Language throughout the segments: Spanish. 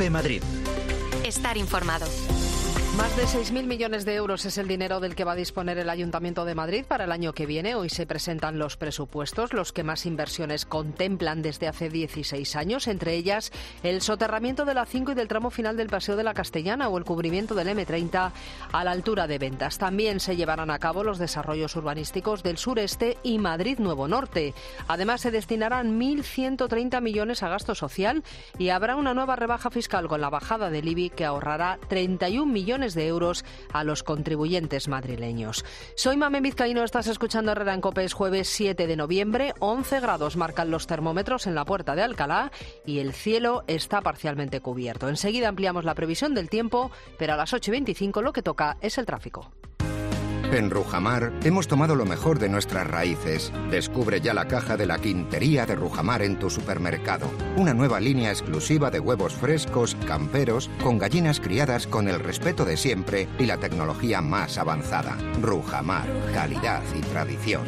COPE Madrid. Estar informado. Más de 6.000 millones de euros es el dinero del que va a disponer el Ayuntamiento de Madrid para el año que viene. Hoy se presentan los presupuestos, los que más inversiones contemplan desde hace 16 años, entre ellas el soterramiento de la 5 y del tramo final del Paseo de la Castellana o el cubrimiento del M30 a la altura de Ventas. También se llevarán a cabo los desarrollos urbanísticos del sureste y Madrid Nuevo Norte. Además, se destinarán 1.130 millones a gasto social y habrá una nueva rebaja fiscal con la bajada del IBI que ahorrará 31 millones de euros a los contribuyentes madrileños. Soy Mamen Vizcaíno, estás escuchando Herrera en COPE. Es jueves 7 de noviembre, 11 grados marcan los termómetros en la Puerta de Alcalá y el cielo está parcialmente cubierto. Enseguida ampliamos la previsión del tiempo, pero a las 8:25 lo que toca es el tráfico. En Rujamar hemos tomado lo mejor de nuestras raíces. Descubre ya la caja de la Quintería de Rujamar en tu supermercado. Una nueva línea exclusiva de huevos frescos, camperos, con gallinas criadas con el respeto de siempre y la tecnología más avanzada. Rujamar, calidad y tradición.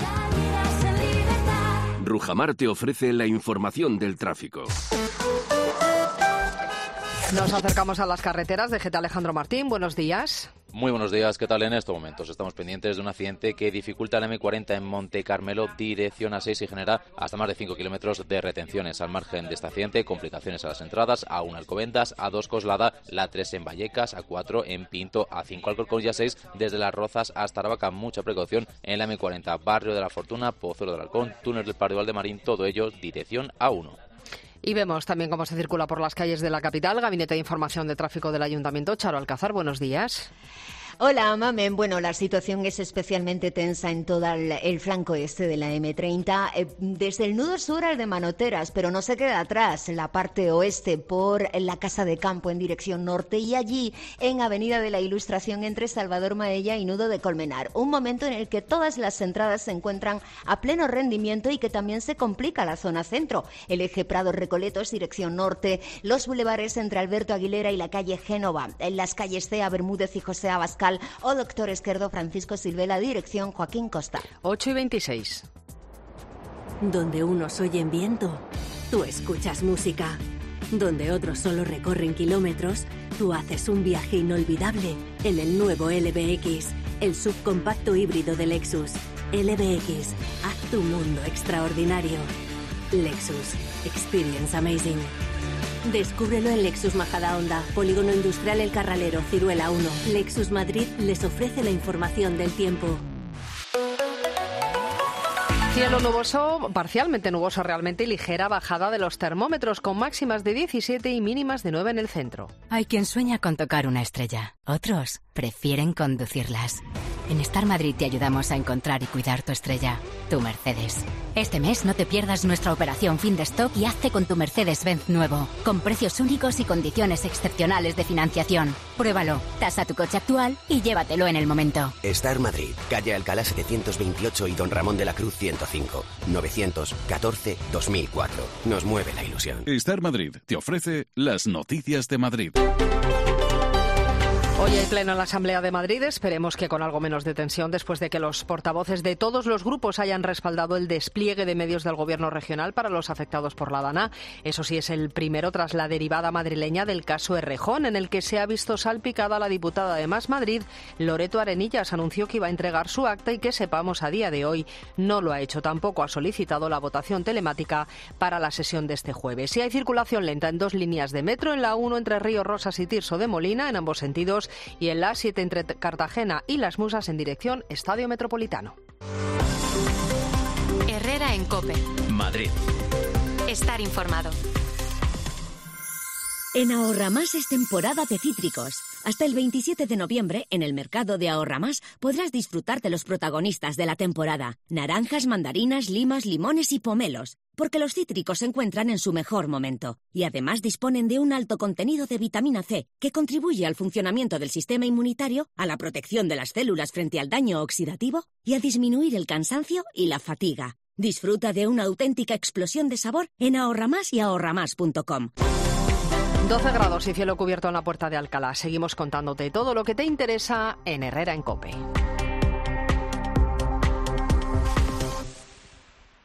Rujamar te ofrece la información del tráfico. Nos acercamos a las carreteras. DGT Alejandro Martín, buenos días. Muy buenos días, ¿qué tal? En estos momentos estamos pendientes de un accidente que dificulta el M40 en Monte Carmelo, dirección A6 y genera hasta más de 5 kilómetros de retenciones. Al margen de este accidente, complicaciones a las entradas, A1 Alcobendas, A2 Coslada, la 3 en Vallecas, A4 en Pinto, A5 Alcorcón y A6 desde Las Rozas hasta Aravaca. Mucha precaución en la M40, Barrio de la Fortuna, Pozuelo del Halcón, Túnel del Pardo Valdemarín, todo ello dirección A1. Y vemos también cómo se circula por las calles de la capital. Gabinete de Información de Tráfico del Ayuntamiento. Charo Alcázar, buenos días. Hola, Mamen. Bueno, la situación es especialmente tensa en todo el flanco este de la M30, desde el nudo sur al de Manoteras, pero no se queda atrás la parte oeste por la Casa de Campo en dirección norte y allí en Avenida de la Ilustración entre Salvador Maella y Nudo de Colmenar. Un momento en el que todas las entradas se encuentran a pleno rendimiento y que también se complica la zona centro. El eje Prado-Recoletos, dirección norte, los bulevares entre Alberto Aguilera y la calle Génova, en las calles Cea Bermúdez y José Abascal o Doctor Esquerdo Francisco Silvela, dirección Joaquín Costa. 8:26. Donde unos oyen viento, tú escuchas música. Donde otros solo recorren kilómetros, tú haces un viaje inolvidable en el nuevo LBX, el subcompacto híbrido de Lexus. LBX, haz tu mundo extraordinario. Lexus, experience amazing. Descúbrelo en Lexus Majadahonda, Polígono Industrial El Carralero, Ciruela 1. Lexus Madrid les ofrece la información del tiempo. Cielo nuboso, parcialmente nuboso realmente, y ligera bajada de los termómetros con máximas de 17 y mínimas de 9 en el centro. Hay quien sueña con tocar una estrella, otros prefieren conducirlas. En Star Madrid te ayudamos a encontrar y cuidar tu estrella, tu Mercedes. Este mes no te pierdas nuestra operación fin de stock y hazte con tu Mercedes-Benz nuevo, con precios únicos y condiciones excepcionales de financiación. Pruébalo, tasa tu coche actual y llévatelo en el momento. Star Madrid, calle Alcalá 728 y Don Ramón de la Cruz 105, 914-2004. Nos mueve la ilusión. Star Madrid te ofrece las noticias de Madrid. Hoy hay pleno en la Asamblea de Madrid, esperemos que con algo menos de tensión después de que los portavoces de todos los grupos hayan respaldado el despliegue de medios del Gobierno regional para los afectados por la Dana. Eso sí, es el primero tras la derivada madrileña del caso Errejón, en el que se ha visto salpicada la diputada de Más Madrid, Loreto Arenillas. Anunció que iba a entregar su acta y que sepamos a día de hoy no lo ha hecho. Tampoco ha solicitado la votación telemática para la sesión de este jueves. Y hay circulación lenta en 2 líneas de metro, en la 1 entre Río Rosas y Tirso de Molina, en ambos sentidos, y en la A7 entre Cartagena y Las Musas en dirección Estadio Metropolitano. Herrera en COPE. Madrid. Estar informado. En Ahorramás es temporada de cítricos. Hasta el 27 de noviembre, en el mercado de Ahorramás, podrás disfrutar de los protagonistas de la temporada: naranjas, mandarinas, limas, limones y pomelos. Porque los cítricos se encuentran en su mejor momento y además disponen de un alto contenido de vitamina C que contribuye al funcionamiento del sistema inmunitario, a la protección de las células frente al daño oxidativo y a disminuir el cansancio y la fatiga. Disfruta de una auténtica explosión de sabor en Ahorramás y ahorramás.com. 12 grados y cielo cubierto en la Puerta de Alcalá. Seguimos contándote todo lo que te interesa en Herrera en COPE.